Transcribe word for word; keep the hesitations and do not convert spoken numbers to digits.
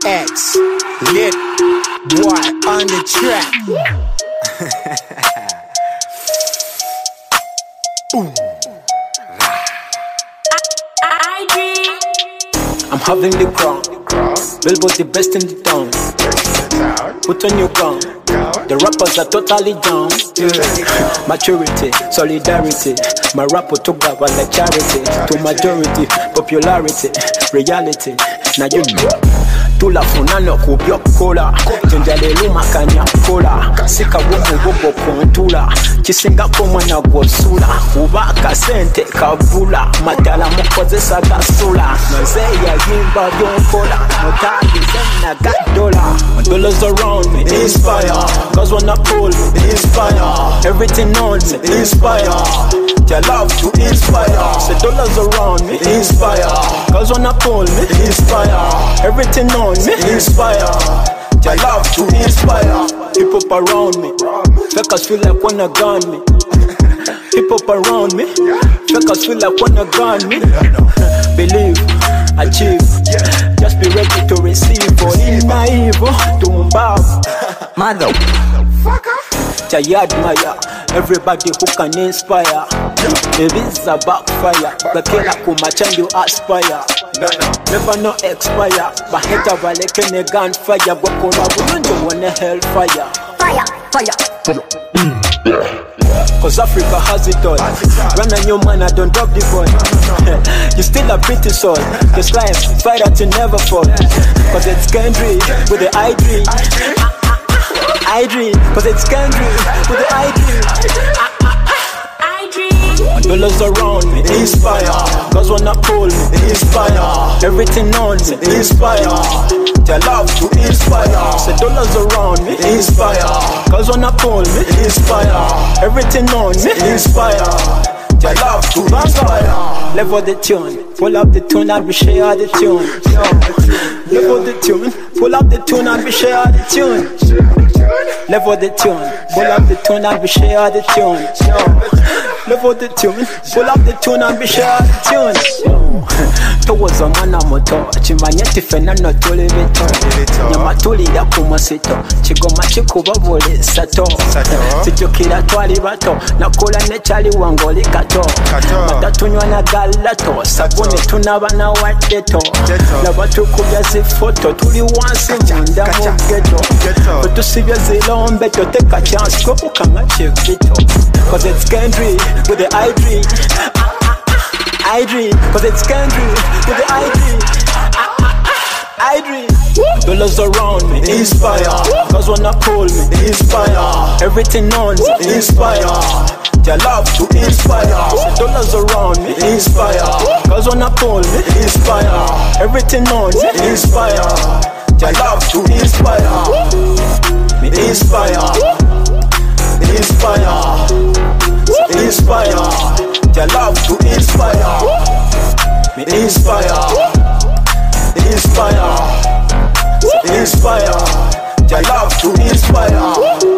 X, lit, boy on the track. Boom. I'm having the crown. Billboard the best in the town. Put on your crown. The rappers are totally down. Maturity, solidarity. My rapper took that one like charity. To majority, popularity, reality. Now you know. Tula funano kubyo kola Tunjale luma kanya kola Sika wumu wubo kontula Kisinga komwana gwosula Ubaka sente kabula Matala mukozesa gasula Nozeya yimba yonkola Notagi zena gadola Dollars around me, inspire Cause when I pull me, inspire Everything on me, inspire Your love to inspire Say dollars around me, inspire Cause when I pull me, inspire Everything on me, inspire Your love to inspire People around me Fakers feel like wanna gun me People around me Fakers feel like wanna gun me Believe, achieve Just be ready to receive For in my evil, to mbav Motherfucker Jaya admire Everybody who can inspire Maybe it's a backfire Bakela kumacha you aspire Never no expire Baheta valeke ne gunfire Gwakola bulunjo wane hellfire Fire, fire Cause Africa has it all. Run on your man, I don't drop the ball. You still a pretty soul. Just life, fight out to never fall. Cause it's country with the I dream. I dream, cause it's country with the I dream. I dream. Dollars around me, inspire. Cause when I pull me, inspire. Everything on me, inspire. Your love to inspire. Say dollars around me, inspire. Cause when I pull me, inspire. Everything on me, inspire. Your love to inspire. Level the tune, pull up the tune and we share the tune. Level the tune, pull up the tune and we share the tune. Level the tune, pull up the tune and we share the tune. Level the tune, pull up the tune and we share the tune. Towards a man moto, Chimanyeti Fenano Tuli Vito, Yamatuli Yakumasito, Chigoma Chikuba Boli Sato, Situkira Twali Rato, Nakula Nechali Wangoli Kato, Matatunyana Galato, Sabuni Tunabana Wateto, Labatuku Yazi Photo, Tuli once in Mundamo Ghetto, but to see your Zilon better take a chance, go Kanga Chivito, cause it's country with the I dream. I dream, cause it's country with the I dream. I dream. Dollars around me, inspire. Cause when I pull me, inspire. Everything on me, inspire. Your love to inspire. Dollars around me, inspire. Cause when I pull me, inspire. Everything on me, inspire. Your love to inspire. Me inspire. Inspire. Inspire. Your love to inspire. Me inspire. Inspire. Inspire. Your love to inspire.